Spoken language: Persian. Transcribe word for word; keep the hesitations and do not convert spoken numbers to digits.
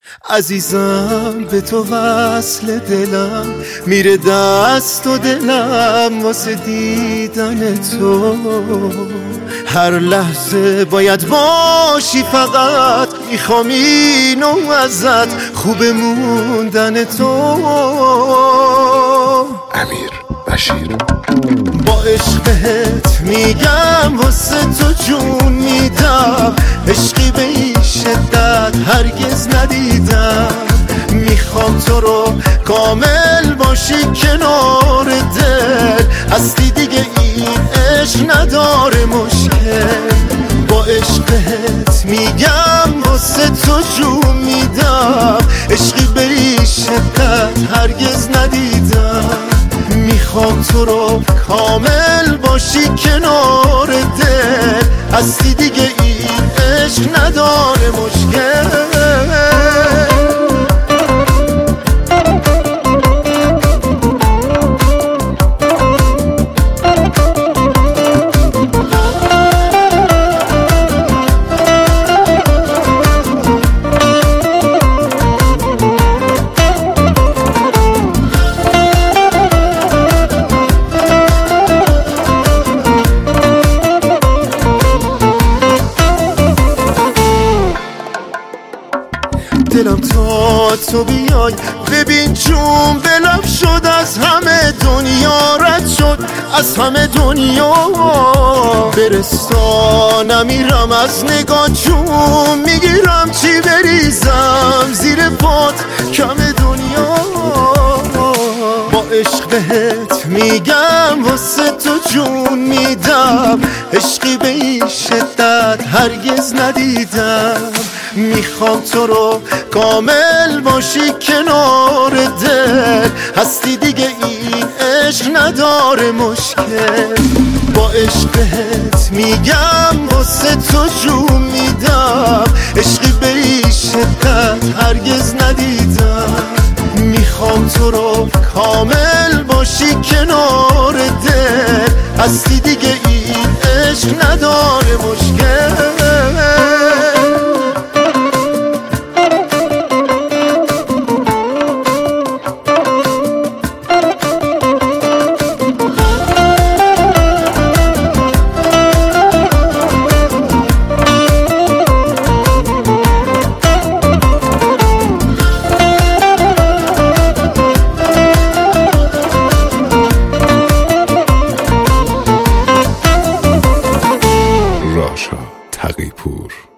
عزیزم به تو وصل دلم میره دست و دلم واسه دیدن تو. هر لحظه باید باشی فقط میخوام اینو ازت خوب موندن تو. امیر بشیر با عشقت میگم واسه تو جون میدم، عشقی به این شدت هرگز ندیدم. میخوام تو رو کامل باشی کنار دل، هستی دیگه این عشق نداره مشکل. با عشقت میگم واسه تو جون میدم، عشقی به این شدت هرگز ندیدم. میخوام تو رو کامل باشی کنار دل، هستی دیگه این عشق نداره مشکل. دلم تا تو بیای ببین چون بلم شد، از همه دنیا رد شد، از همه دنیا برستا نمیرم از نگاه چون میگیرم چی بریزم زیر پات کم دنیا. با عشق بهت میگم واسه تو جون میدم، عشقی به این شدت هرگز ندیدم. میخوام تو رو کامل باشی کنار دل، هستی دیگه این عشق نداره مشکل. با عشقت میگم واسه تو جون میدم، عشقی به این شدت هرگز ندیدم. میخوام تو رو کامل باشی کنار دل، هستی دیگه این عشق نداره مشکل. راشا تقی‌پور.